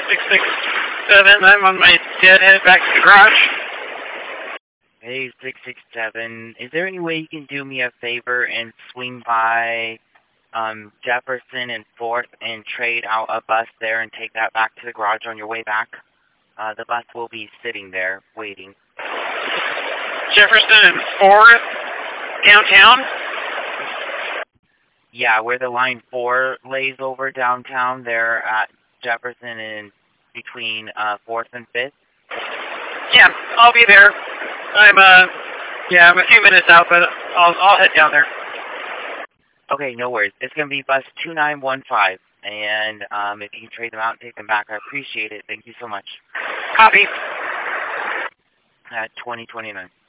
667. I'm on my deadhead back to the garage. Hey, 667. Is there any way you can do me a favor and swing by Jefferson and 4th and trade out a bus there and take that back to the garage on your way back? The bus will be sitting there waiting. Jefferson and 4th? Downtown? Yeah, where the line 4 lays over downtown there at Jefferson and between 4th and 5th. Yeah, I'll be there. I'm a few minutes out, but I'll head down there. Okay, no worries. It's going to be bus 2915, and if you can trade them out and take them back, I appreciate it. Thank you so much. Copy. At 2029.